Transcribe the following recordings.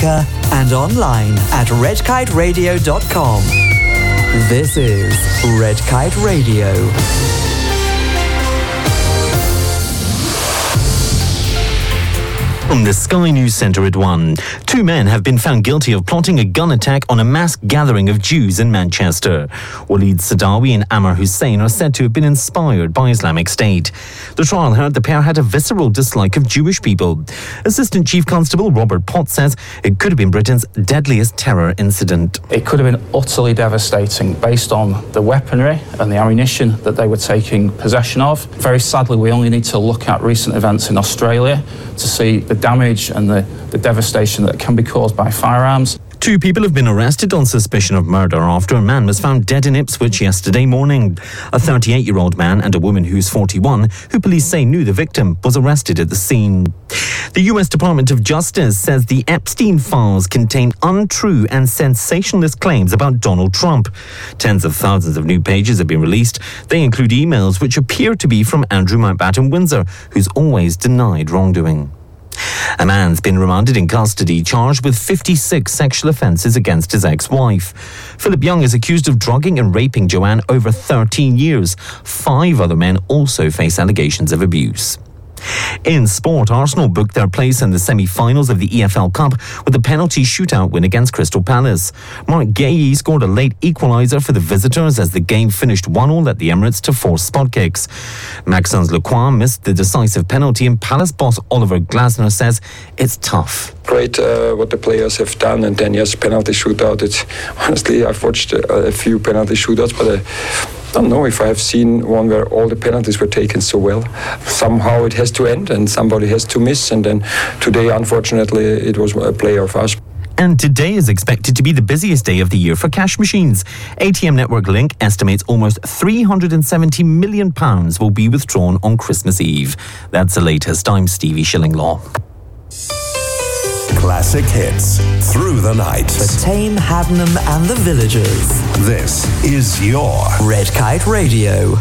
speaker and online at redkiteradio.com. This is Red Kite Radio. From the Sky News Centre at 1. 2 men have been found guilty of plotting a gun attack on a mass gathering of Jews in Manchester. Walid Sadawi and Ammar Hussein are said to have been inspired by Islamic State. The trial heard the pair had a visceral dislike of Jewish people. Assistant Chief Constable Robert Potts says it could have been Britain's deadliest terror incident. It could have been utterly devastating based on the weaponry and the ammunition that they were taking possession of. Very sadly, we only need to look at recent events in Australia to see the damage and the devastation that can be caused by firearms. 2 people have been arrested on suspicion of murder after a man was found dead in Ipswich yesterday morning. A 38-year-old man and a woman who's 41, who police say knew the victim, was arrested at the scene. The US Department of Justice says the Epstein files contain untrue and sensationalist claims about Donald Trump. Tens of thousands of new pages have been released. They include emails which appear to be from Andrew Mountbatten Windsor, who's always denied wrongdoing. A man's been remanded in custody, charged with 56 sexual offences against his ex-wife. Philip Young is accused of drugging and raping Joanne over 13 years. 5 other men also face allegations of abuse. In sport, Arsenal booked their place in the semi-finals of the EFL Cup with a penalty shootout win against Crystal Palace. Mark Guéhi scored a late equaliser for the visitors as the game finished 1-1 at the Emirates to force spot kicks. Maxence Lacroix missed the decisive penalty, and Palace boss Oliver Glasner says it's tough. Great what the players have done, and then yes, penalty shootout. Honestly, I've watched a few penalty shootouts, but I don't know if I have seen one where all the penalties were taken so well. Somehow it has to end and somebody has to miss, and then today, unfortunately, it was a player of us. And today is expected to be the busiest day of the year for cash machines. ATM Network Link estimates almost £370 million will be withdrawn on Christmas Eve. That's the latest. I'm Stevie Shillinglaw. Classic hits through the night. For Tame, Haddenham and the Villagers. This is your Red Kite Radio.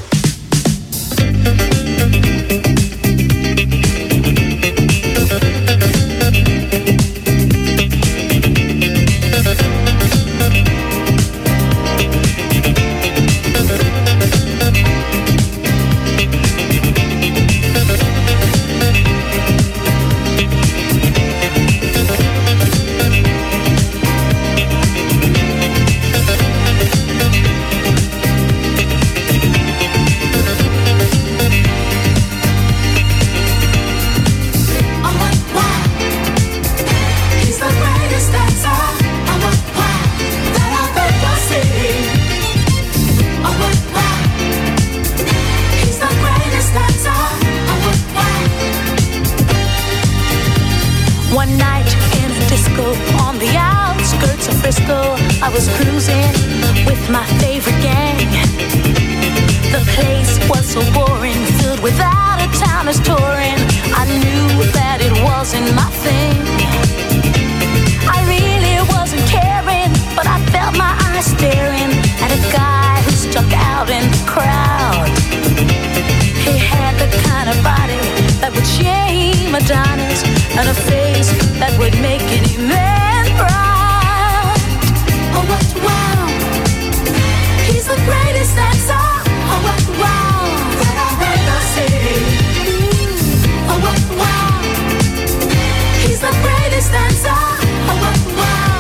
I was cruising with my favorite gang. The place was so boring, filled with out-of-towners touring. I knew that it wasn't my thing. I really wasn't caring, but I felt my eyes staring at a guy who stuck out in the crowd. He had the kind of body that would shame Adonis, and a face that would make any man proud. Oh, what wow! He's the greatest dancer. Oh, what wow! That I've ever seen. Oh, what wow! He's the greatest dancer. Oh, what wow!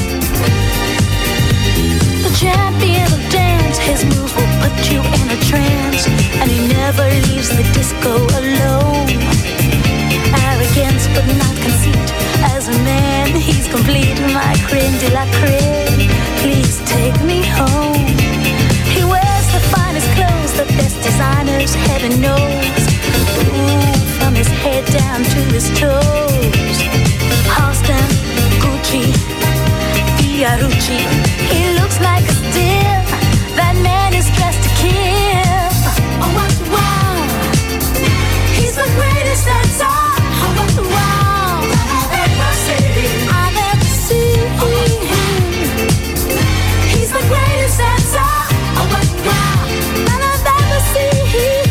The champion of dance, his moves will put you in a trance, and he never leaves the disco alone. Arrogance, but not conceit. As a man, he's complete. My creme de la creme. Please take me home. He wears the finest clothes, the best designers, heaven knows. Ooh, from his head down to his toes. Halston, Gucci, Fiorucci. He looks like a steal. That man is dressed to kill. Oh, what wow! He's the greatest dancer. Oh, what wow! I've ever seen. I've ever seen. He's the greatest dancer. Oh, what wow! That I've ever seen.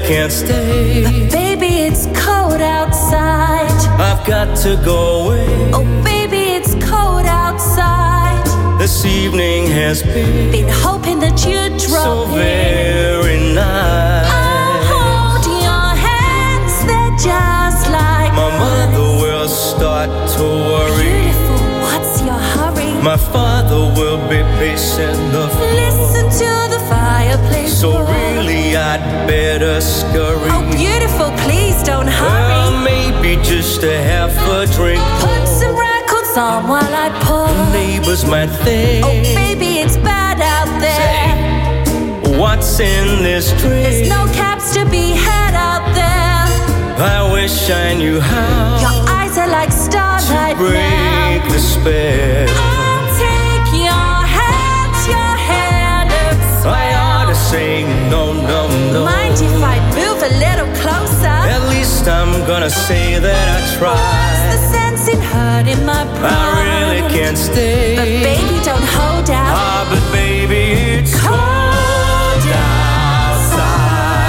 can't stay. But baby, it's cold outside. I've got to go away. Oh baby, it's cold outside. This evening has been hoping that you'd drop so in. very nice. I'll hold your hands, they're just like my mother will start to worry. Beautiful, what's your hurry? My father will be pacing the floor. Listen to the fireplace. So really I'd better scurry. Oh beautiful, please don't hurry. Well, maybe just a half a drink. Put some records on while I pour. The neighbors might think, oh baby, it's bad out there. Say, what's in this drink? There's no caps to be had out there. I wish I knew how. Your eyes are like starlight to break now. the spell. I'll take your hand looks swell. I ought to say no, no, no. Mind if I move a little closer? At least I'm gonna say that I tried. What's the sense in hurting my pride? I really can't stay. But baby, don't hold out. Ah, but baby, it's cold outside.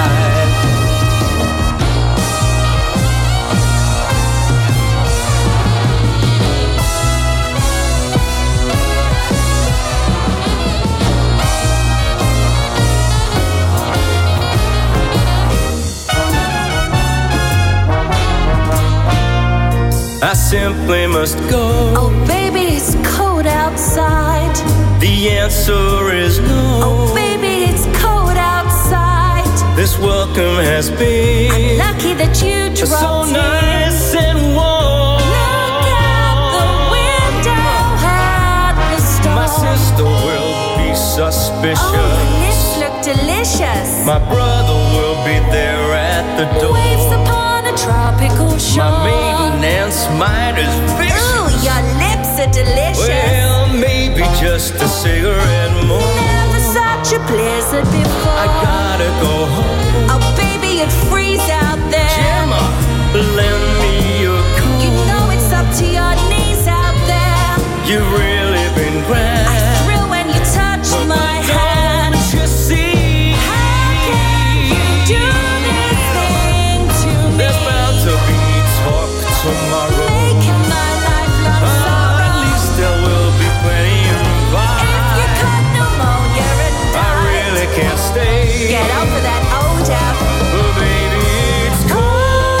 I simply must go. Oh baby, it's cold outside. The answer is no. Oh baby, it's cold outside. This welcome has been I'm lucky that you dropped so in. nice and warm. Look out the window at the storm. My sister will be suspicious. Oh, the lips look delicious. My brother will be there at the door. Waves upon a tropical shore. My maiden aunt's mind is vicious. Ooh, your lips are delicious. Well, maybe just a cigarette more. Never such a blizzard before. I gotta go home. Oh, baby, it freeze out there. Gemma, lend me your coat. You know it's up to your knees out there. You've really been grand. I thrill when you touch my hand. Don't you see? How can you do this thing to me? There's bound to be talk tomorrow. Making my lifelong sorrow. At least there will be plenty of revive. If you got pneumonia and I really can't stay. get over that old out. Oh, baby, it's cold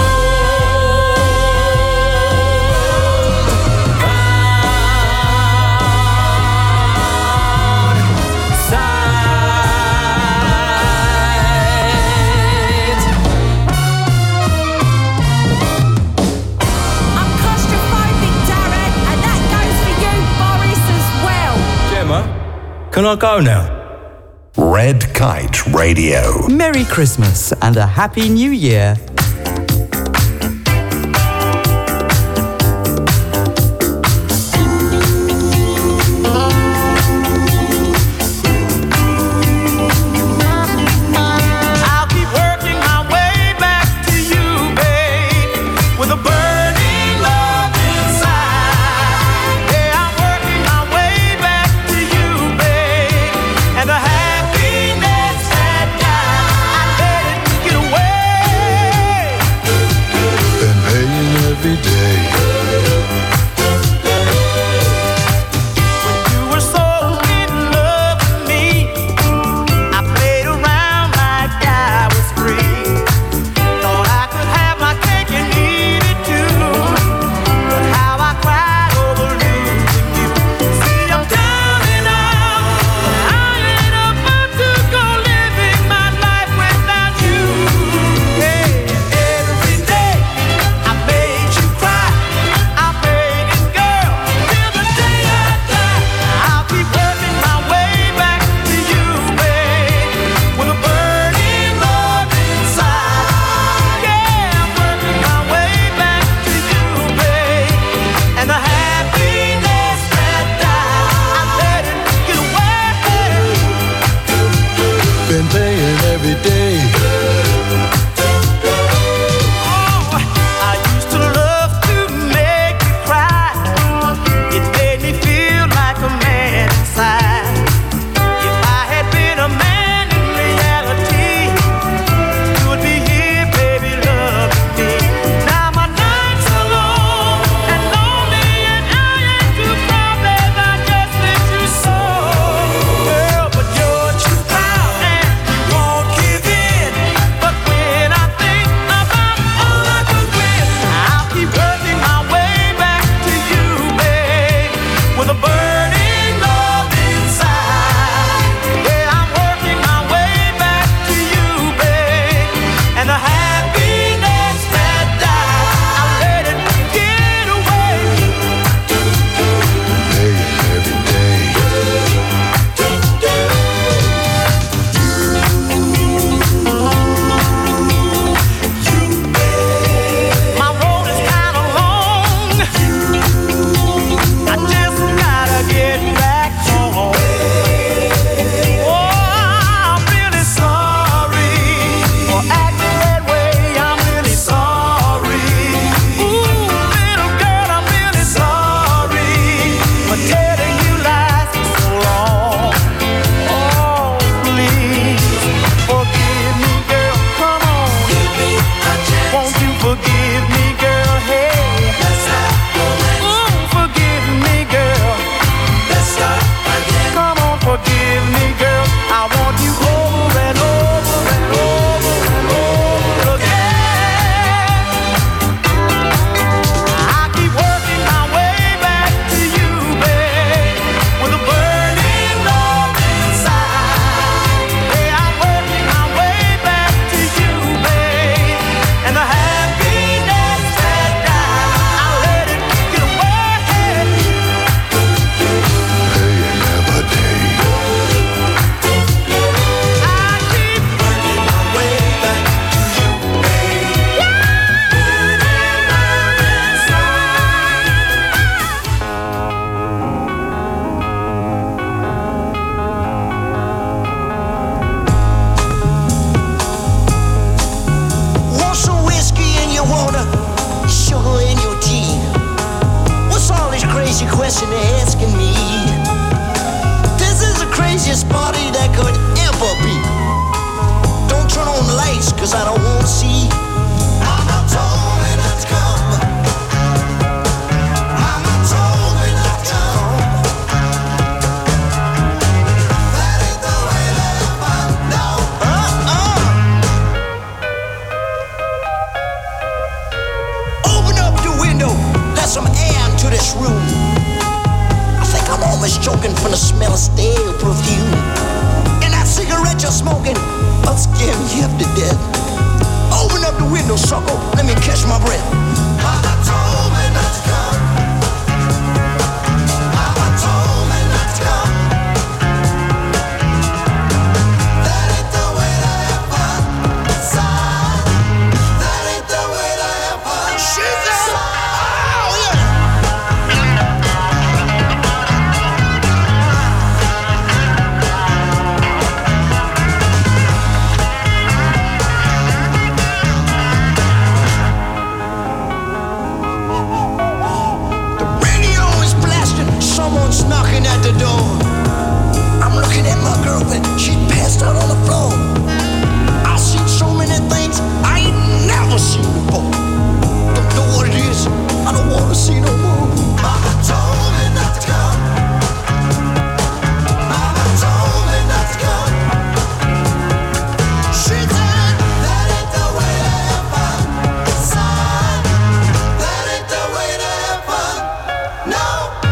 outside. I'm claustrophobic, Darren, and that goes for you, Boris, as well. Gemma, can I go now? Red Kite Radio. Merry Christmas and a Happy New Year. I'll keep working my way back to you, babe, with a burning love inside. Yeah, I'm working my way back to you, babe, and the happiness had died. I let it get away. question they're asking me. This is the craziest party that could ever be. Don't turn on the lights, cause I don't want to see. Mama told me not to come. Mama told me not to come. That ain't the way that I know. Open up the window, let some air into this room. I think I'm almost choking from the smell of stale perfume. And that cigarette you're smoking, I'll scare me half to death. Open up the window, sucker, let me catch my breath. Mama told me not to come. Mama told me not to come. That ain't the way to have fun. Son, that ain't the way to have fun. She said, oh yeah. Someone's knocking at the door. I'm looking at my girlfriend, she passed out on the floor. I've seen so many things I ain't never seen before. Don't know what it is, I don't want to see no more. Mama told me not to come. Mama told me not to come. She said, that ain't the way to have fun. Son, that ain't the way to have fun. No.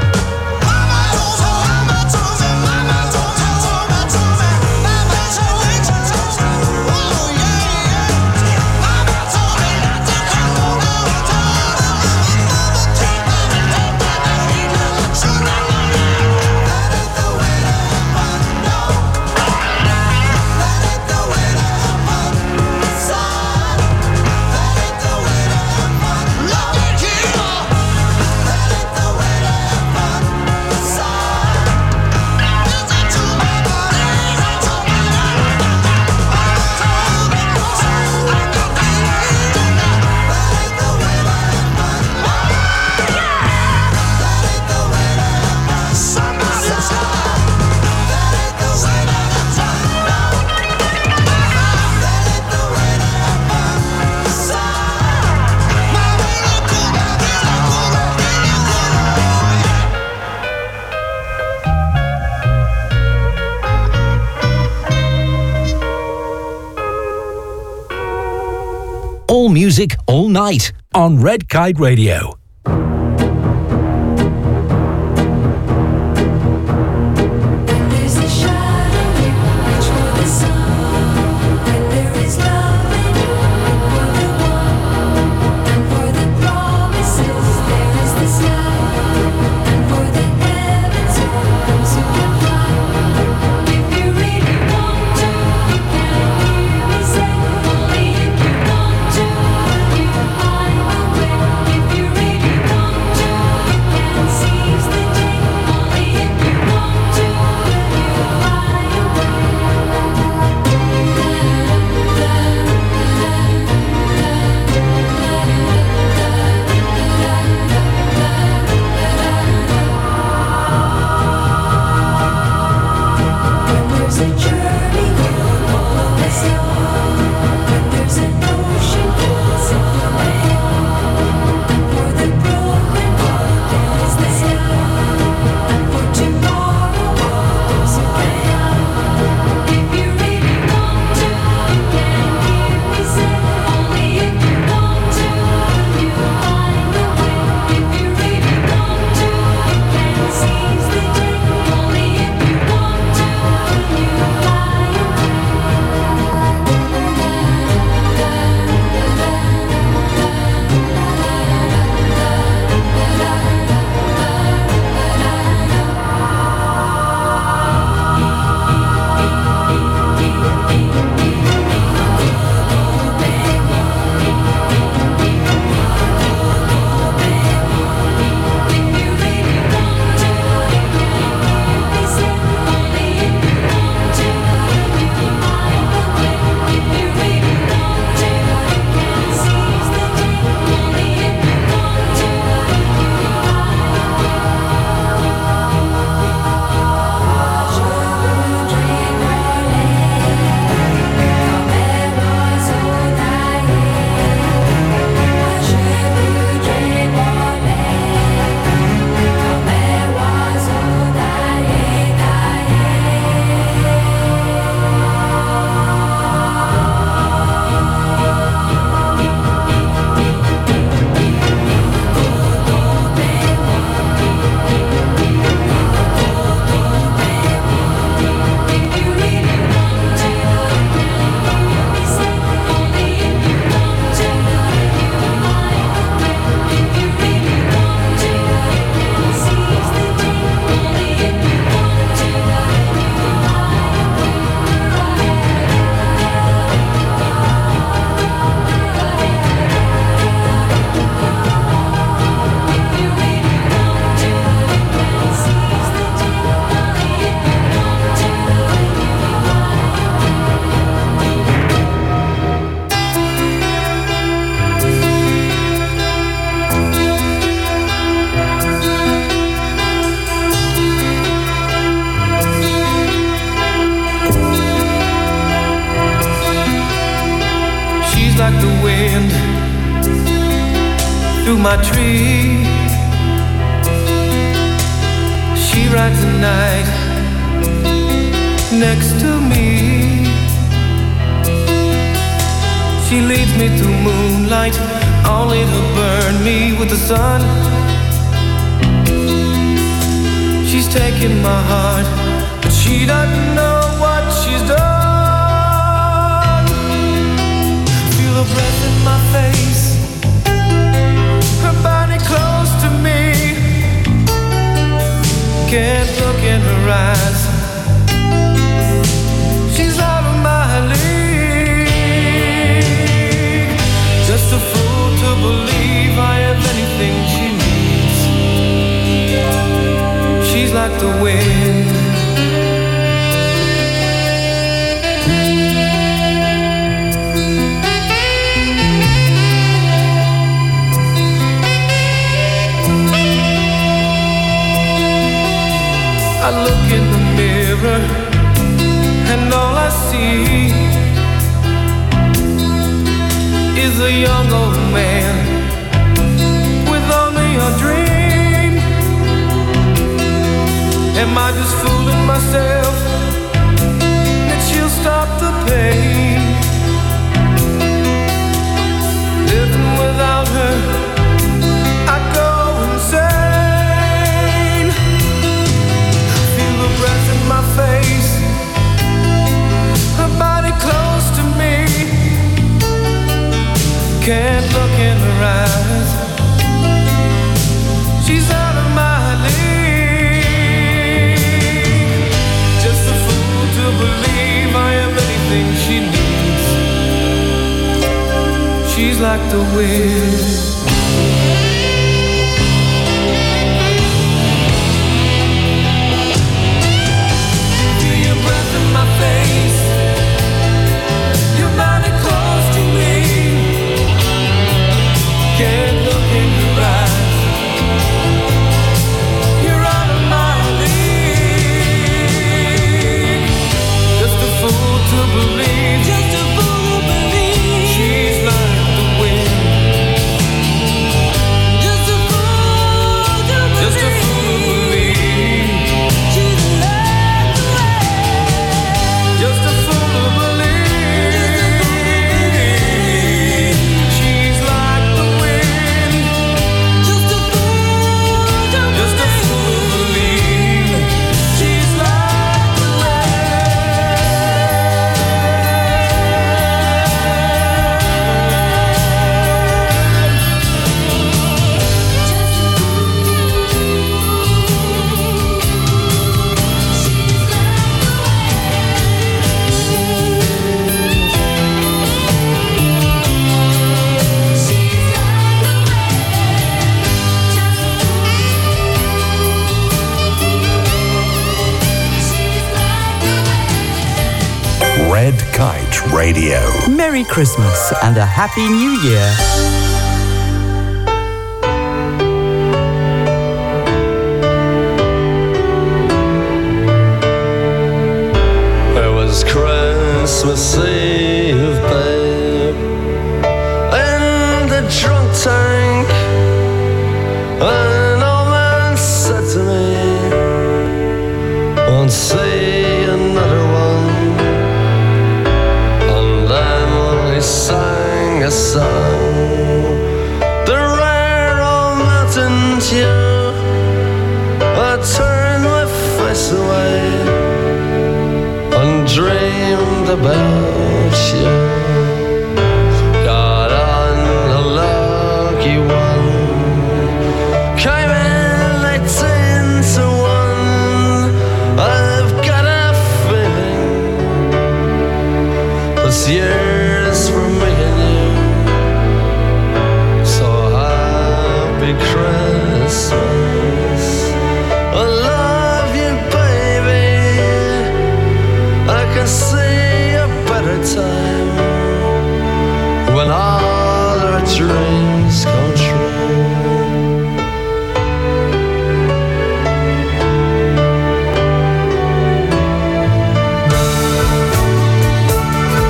All music, all night on Red Kite Radio. If you really want my tree. She rides the night next to me. She leads me through moonlight, only to burn me with the sun. She's taking my heart, but she doesn't know what she's done. Feel her breath in my face, her body close to me. Can't look in her eyes, she's out of my league. Just a fool to believe I have anything she needs. She's like the wind. I look in the mirror and all I see is a young old man with only a dream. Am I just fooling myself that she'll stop the pain? Living without her, I go insane. Feel the breath in my face, her body close to me. Can't look in her eyes, she's out of my league. Just a fool to believe I am anything she needs. She's like the wind. Feel your breath in my face, your body close to me. Can't look in your eyes, you're out of my league. Just a fool to believe, just a fool to believe. She's like the wind. Just a fool to believe, just a fool to believe. She's like the wind. Just a fool to believe. She's like the wind. Just a fool to believe. She's like the Red Kite Radio. Merry Christmas and a Happy New Year. It was Christmas Eve, babe, in the drunk tank. An old man said to me, won't see another one. And then he sang a song, the rare old mountain dew. I turned my face away and dreamed about you. Got on a lucky one, came in 18 to 1. I've got a feeling this year's for me and you. So happy Christmas, I love you, baby. I can see a better time when all our dreams come true.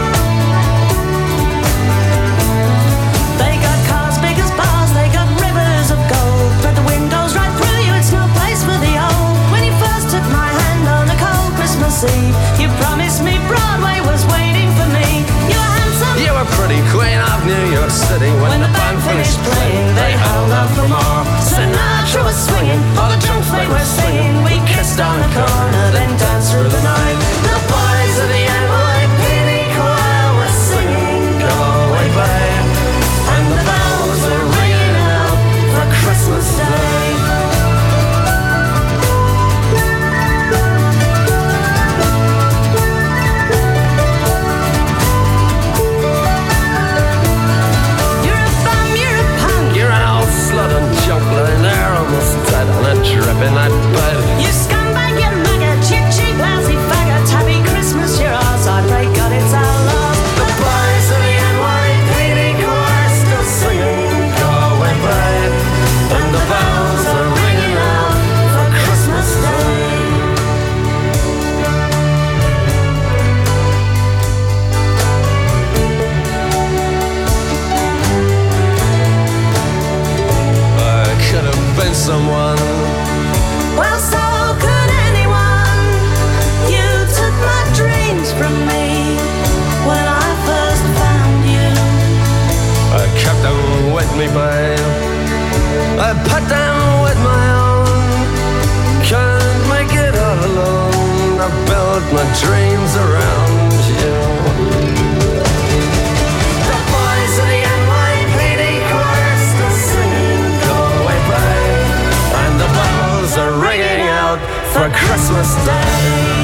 They got cars big as bars, they got rivers swinging. All the drunks they were singing. We kissed on the corner, then danced through the night. The boys of the NYPD choir were singing, go away, babe. And the bells were ringing out for Christmas Day. Dripping that bud. You scumbag, you maggot, cheap, cheap, lousy faggot. Happy Christmas, you're ours. I pray God it's our love. The boys of the NYPD choir still singing, go away, babe. And the bells are ringing out for Christmas Day. I could have been someone. Well, so could anyone. You took my dreams from me when I first found you. I kept them with me, babe. I put them with my own. Can't make it all alone. I built my dreams around you. The boys of the NYPD choir still singing, go away, babe. And the bells are ringing out for Christmas Day.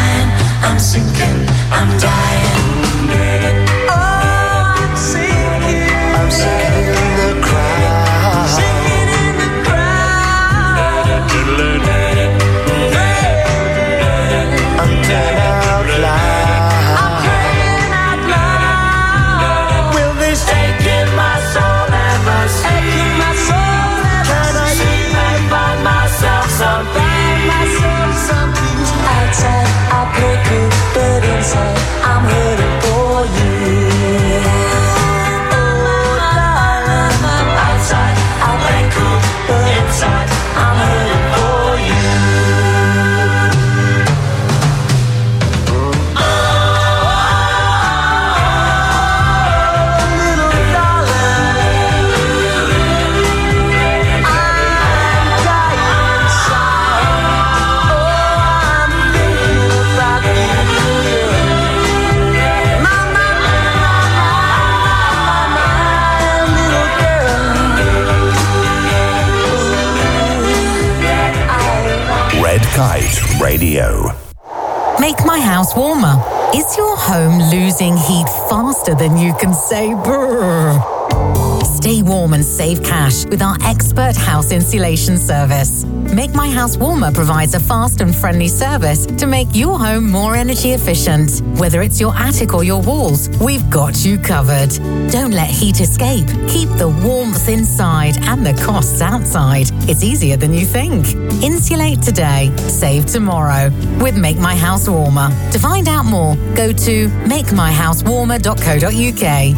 I'm sinking, I'm dying. Oh, I'm sinking. Kite Radio. Make my house warmer. Is your home losing heat faster than you can say brrr? Stay warm and save cash with our expert house insulation service. Make My House Warmer provides a fast and friendly service to make your home more energy efficient. Whether it's your attic or your walls, we've got you covered. Don't let heat escape. Keep the warmth inside and the costs outside. It's easier than you think. Insulate today, save tomorrow with Make My House Warmer. To find out more, go to makemyhousewarmer.co.uk.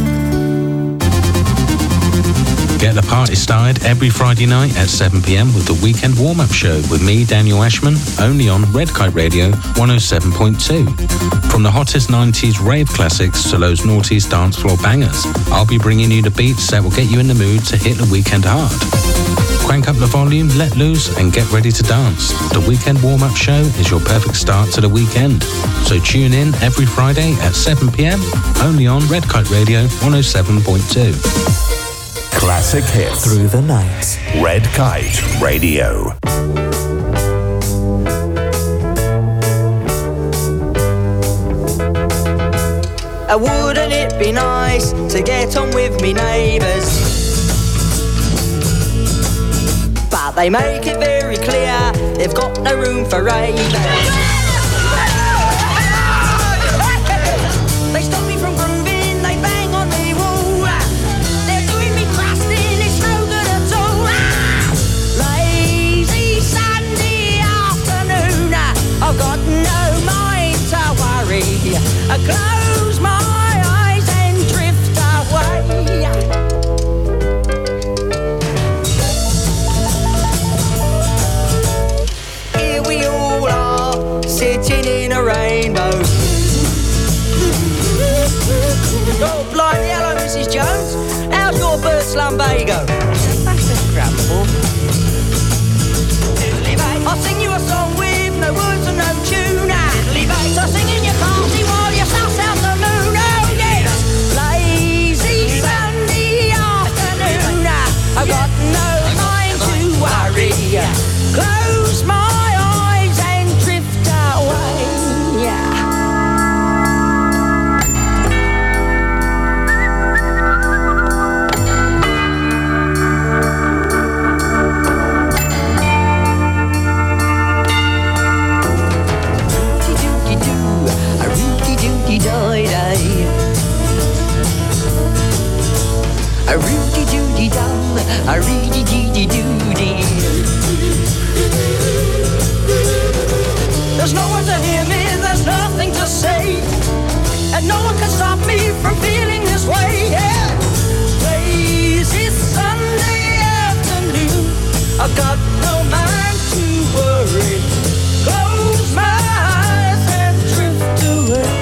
Get the party started every Friday night at 7 p.m. with the Weekend Warm-Up Show with me, Daniel Ashman, only on Red Kite Radio 107.2. From the hottest 90s rave classics to those noughties dance floor bangers, I'll be bringing you the beats that will get you in the mood to hit the weekend hard. Crank up the volume, let loose, and get ready to dance. The Weekend Warm-Up Show is your perfect start to the weekend. So tune in every Friday at 7 p.m. only on Red Kite Radio 107.2. Classic hits Through the night. Red Kite Radio. Wouldn't it be nice to get on with me neighbours? But they make it very clear they've got no room for ravers. They stop me from grooving, they bang on the wall. They're doing me crusting, it's no good at all. Lazy Sunday afternoon, I've got no mind to worry. I close my eyes and drift away. Here we all are, sitting in a rainbow. Oh, blimey, hello, Mrs. Jones. How's your bird slumbago? That's a grumble. I'll sing you a song with no words and no tune. So sing in your party while you suss out the moon. Oh, yes. Lazy Sunday afternoon. I've got no mind to worry. Close my eyes and drift away. A rooty dooty dum, a reedy deedy doody. There's no one to hear me, there's nothing to say, and no one can stop me from feeling this way. Yeah. Lazy Sunday afternoon, I've got no mind to worry. Close my eyes and drift away.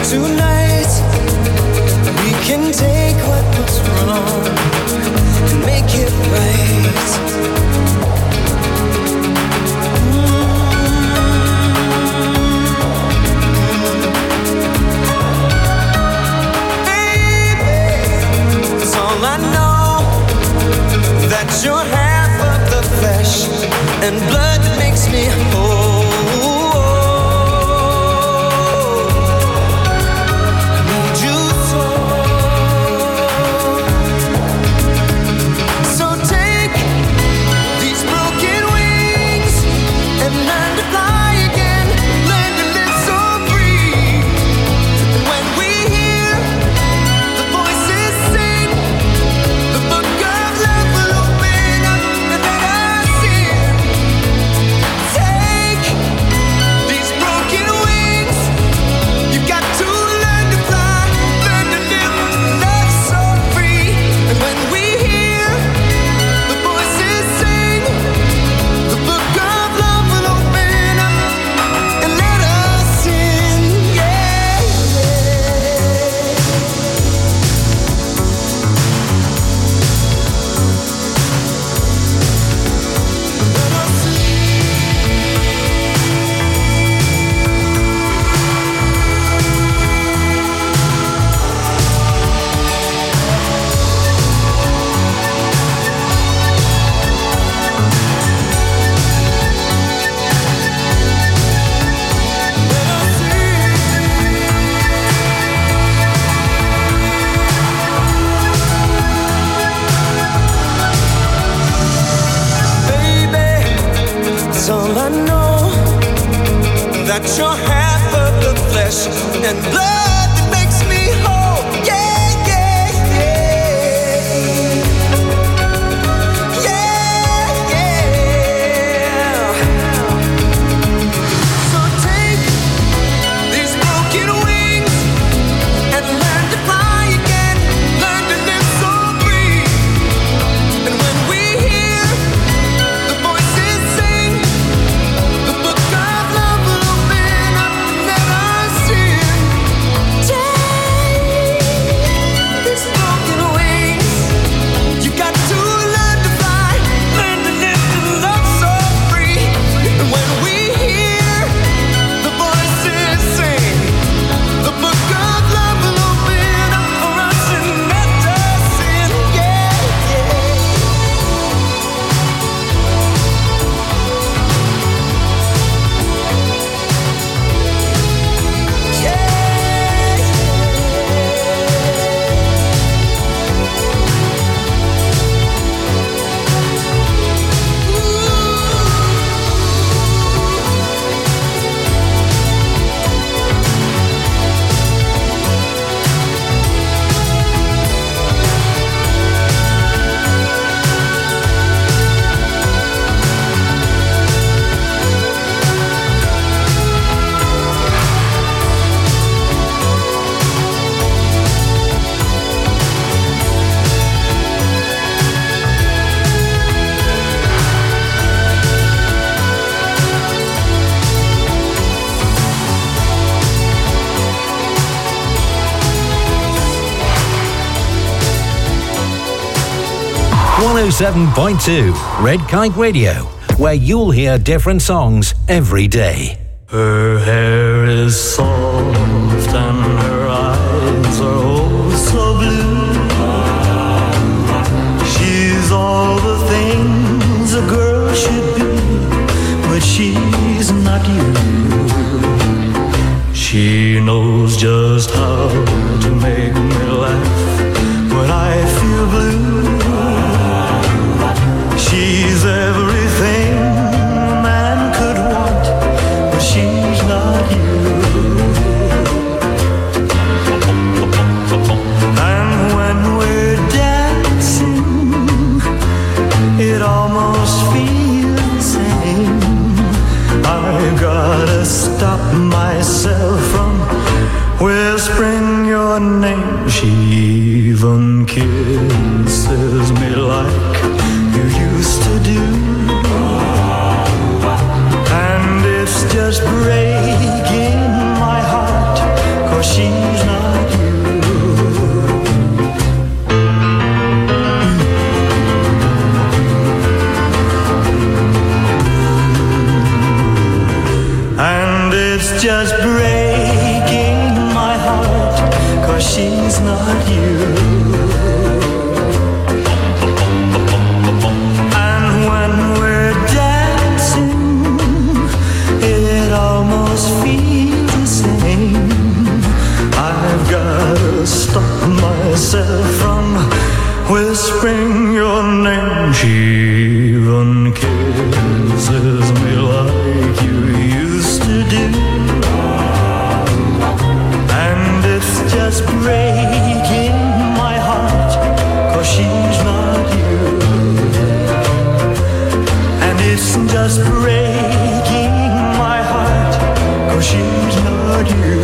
Tonight we can take what was wrong and make it right. Baby, it's all I know, that you're half of the flesh and blood that makes me whole. You're half of the flesh and blood that makes me whole. Yeah, yeah, yeah. Yeah, yeah. So take these broken wings and learn to fly again. Learn to live so free. And when we hear the voices sing, the book of love will open up and let us in. Take these broken wings. You got to learn to fly, learn to live and love so free. And when we hear the voices sing, the book of love will open up for us and let us in. Yeah, yeah. .2 Red Kite Radio, where you'll hear different songs every day. Her hair is soft and her eyes are oh so blue. She's all the things a girl should be, but she's not you. She knows just how to make me laugh when I feel blue. She's everything a man could want, but she's not you. And when we're dancing, it almost feels the same. I gotta stop myself from whispering your name. She even kisses me like you used to do. And it's just breaking my heart, 'cause she just breaking my heart, 'cause she's not you.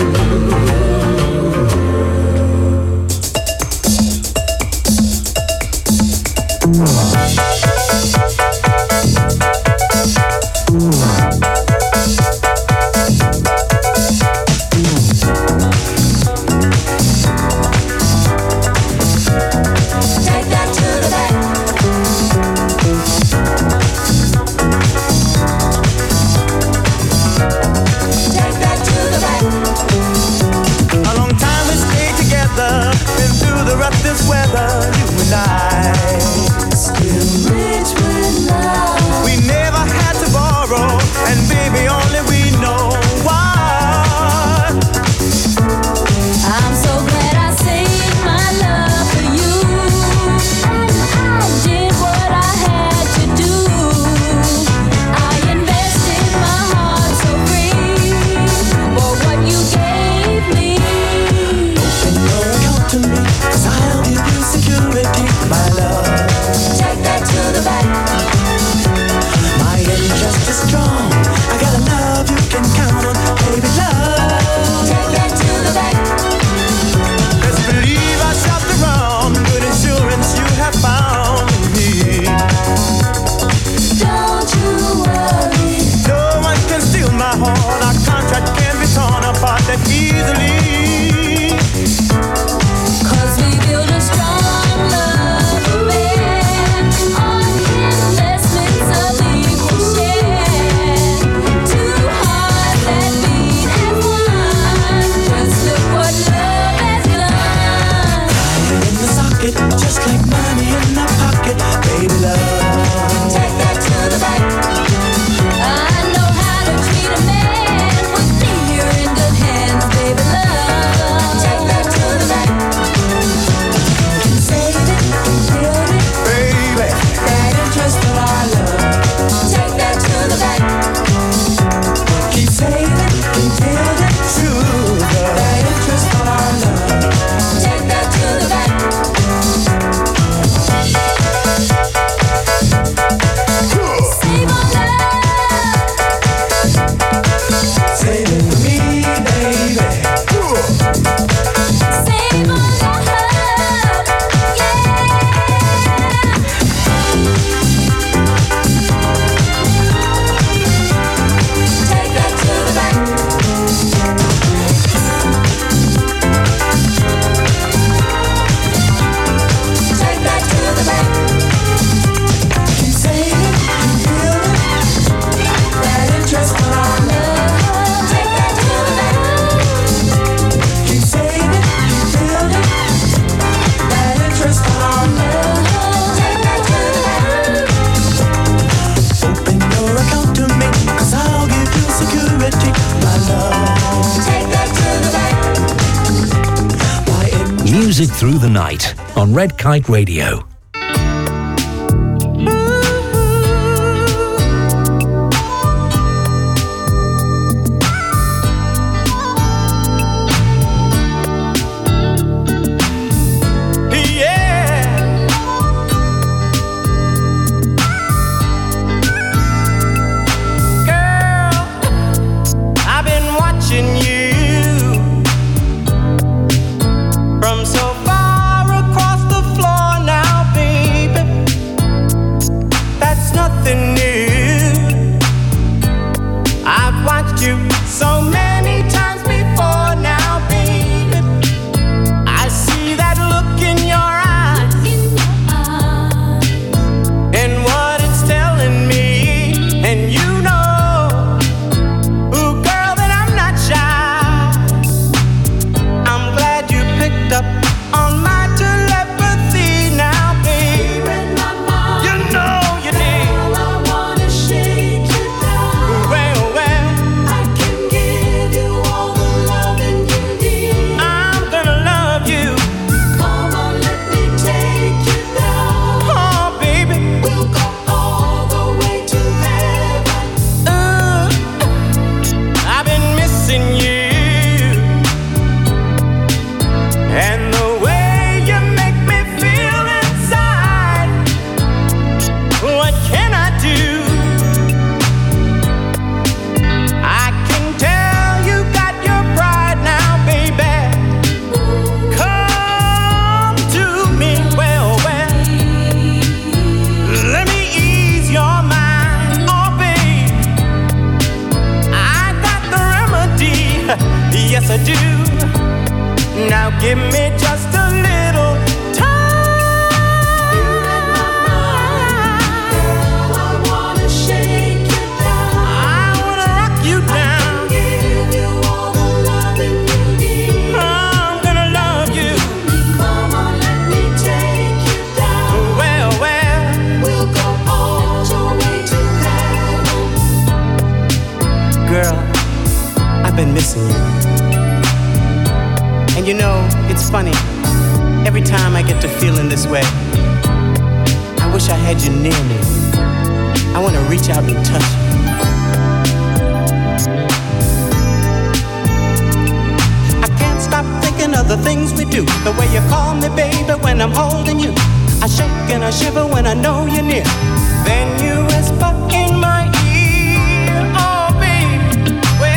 Music Through the Night on Red Kite Radio. From so far across the floor now. Now give me just a little time. You read my mind, girl. I wanna shake you down. I wanna rock you down. I can give you all the loving you need. I'm gonna love you. Come on, let me take you down. Well, we'll go all the way to heaven. Girl, I've been missing you. And you know, it's funny, every time I get to feeling this way, I wish I had you near me. I want to reach out and touch you. I can't stop thinking of the things we do, the way you call me baby when I'm holding you. I shake and I shiver when I know you're near. Then you whisper in my ear, oh baby, well.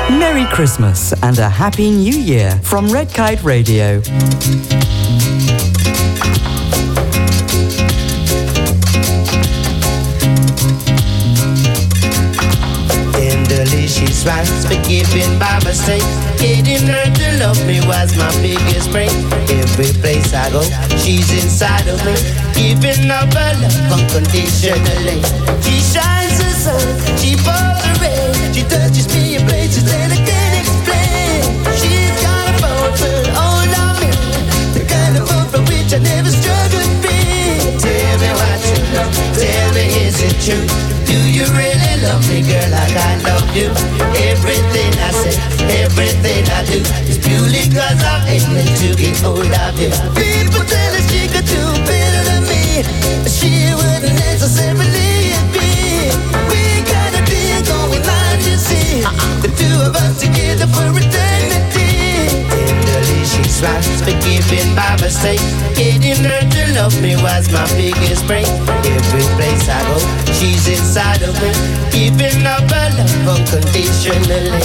Merry Christmas and a Happy New Year from Red Kite Radio. She's right, forgiven by mistake. Getting her to love me was my biggest break. Every place I go, she's inside of me, giving up her love unconditionally. She shines the sun, she pours the rain, she touches me in places that I can't explain. She's got a powerful hold on me, the kind of hope for which I never struggled free. Tell me what you love, tell me is it true? Do you really love me, girl, like I love you? Everything I say, everything I do is purely cause I'm aiming to get hold of you. People tell her she could do better than me, but she wouldn't necessarily be. We got a deal going on, you see, the two of us together for eternity. Tenderly she's right, forgiven by mistake. Getting her to love me was my biggest break. Every place I go, she's inside of me, giving up her love unconditionally.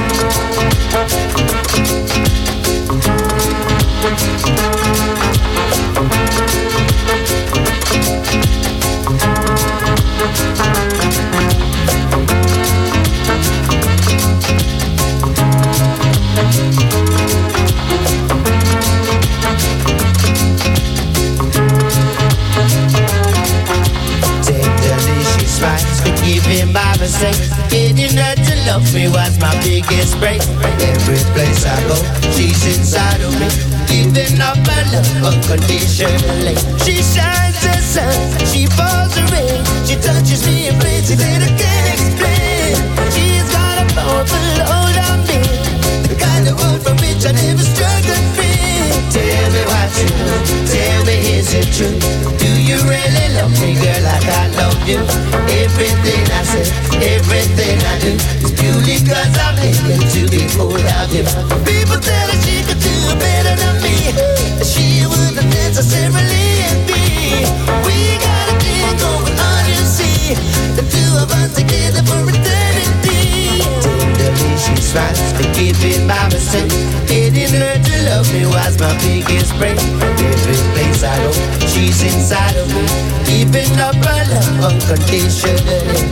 Forgiving by mistake. Getting her to love me was my biggest break. Every place I go, she's inside of me, giving up her love unconditionally. She shines the sun, she pours the rain, she touches me in places that I can't explain. She's got a powerful hold on me, the kind of hold from which I never struggled free. Tell me what you know, tell me is it true? Do you really love me, girl, like I love you? Everything I say, everything I do is purely cause I'm aiming to get hold of you. People tell her she could do better than me, she wouldn't necessarily be. We got a thing going on, you see, the two of us together for eternity. Tenderly she's right, forgiving my mistake. Getting her to love me was my biggest break. Every place I go, she's inside of me, keeping up her love unconditionally.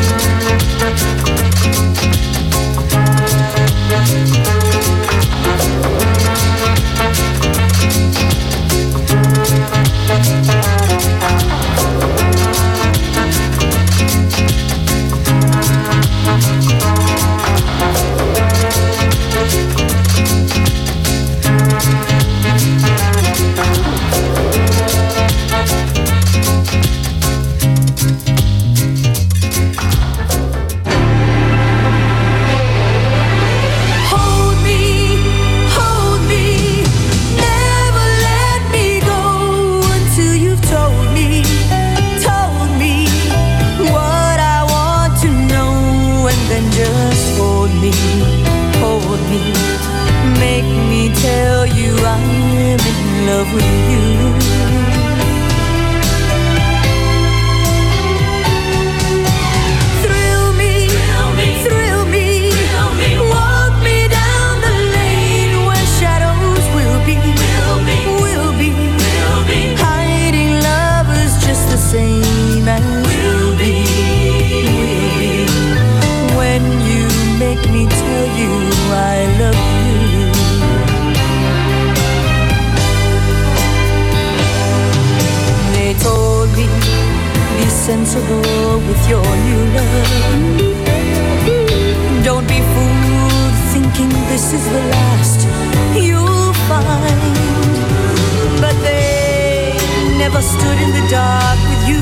Sensible with your new love. Don't be fooled thinking this is the last you'll find. But they never stood in the dark with you,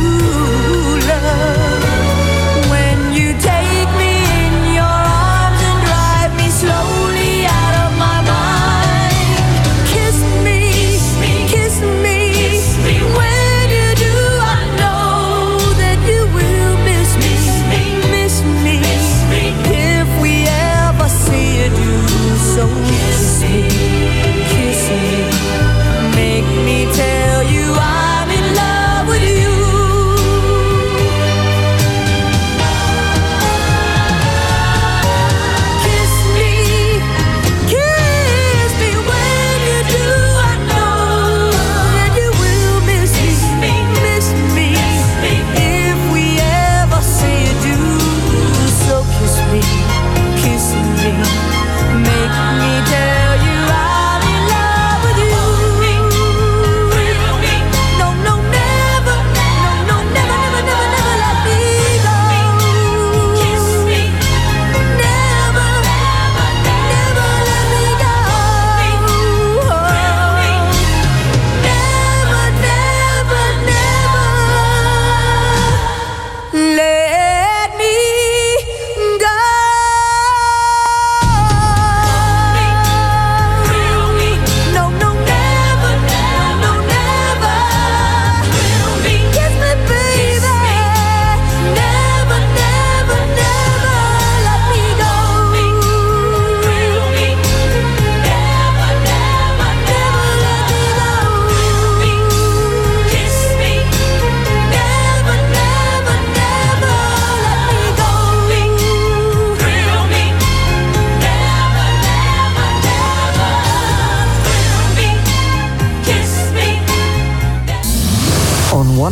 love. When you take me in your arms and drive me slowly out of my mind, kiss me, kiss me, kiss me. When you do, I know that you will miss me, miss me. If we ever see you do so, kiss me, kiss me. Make me tell you I'm in love with you.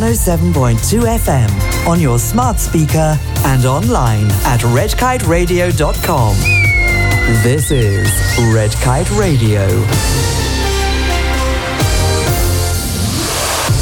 107.2 FM on your smart speaker and online at redkiteradio.com. This is Red Kite Radio.